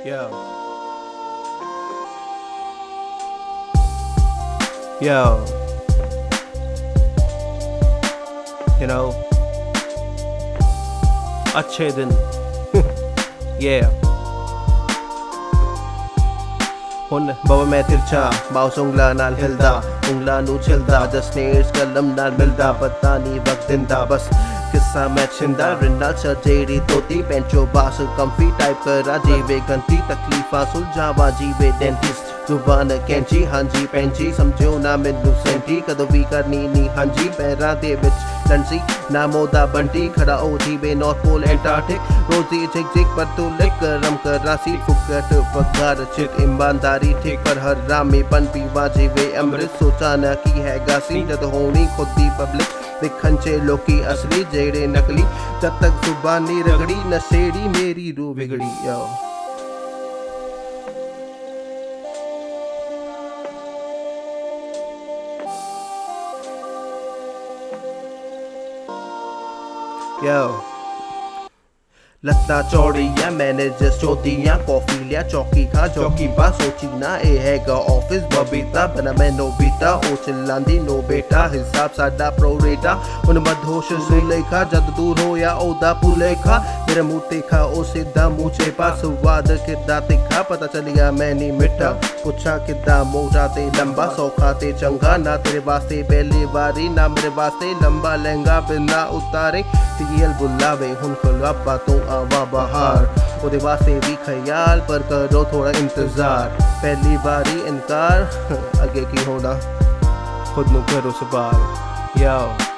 Yo. Yo. You know, अच्छे दिन. Yeah. Hun bawa मैं तिरछा माउस उंगला नाल हिलदा उंगला नू छिलदा दस नेर्स कलम नाल मिलदा पता नहीं वक्त दिंदा बस किस्सा मैं छिंदा रिंडा चढ़ेड़ी तोती पेंचो बास कंफी टाइप करा जीवे गंती तकलीफा सुलझावा जीवे डेंटिस्ट जुबान कैंची हांजी पैंची समझो ना मैनू सेंटी कदों भी करनी नी हांजी पैरां दे विच लंसी ना मोदा बंटी खड़ा हो जीवे नॉर्थ पोल एंटार्टिक रोजी झिक झिक पर तू लिक गरम करा सी फुकट पगार चिट ईमानदारी ठीक पर हर रामी पन पीवा जीवे अमृत सोचा ना की है गासी जद होनी खुद दी पब्लिक दिखन चे लोकी असली जेड़े नकली जब तक जुबानी रगड़ी नशेड़ी मेरी रूह बिगड़ी यो Yo. लत्ता चौड़ियां मैंने जस्ट चौथियां कॉफी लिया चौकी खा चौकी बा सोची ना ए हैगा ऑफिस बबीता बना मैं नोबिता ओ चिल्लांदी नो बेटा हिसाब साडा प्रोरेटा उन मधोश सुलेखा जद दूर होया ओदा पुलेखा मेरे मुंह देखा ओ सीधा मुझे पास स्वाद किदा तिखा पता चलिया मैं नहीं मिठा पूछा किदा मोटा ते लंबा सौखा ते चंगा ना तेरे वास्ते पहली बारी ना मेरे वास्ते लंबा लहंगा बिना उतारे टीएल बुलावे हुन खुला बातों आवा बहार ओदे वास्ते भी ख्याल पर करो थोड़ा इंतजार पहली बारी इनकार आगे की होना खुद नू करो सवाल यो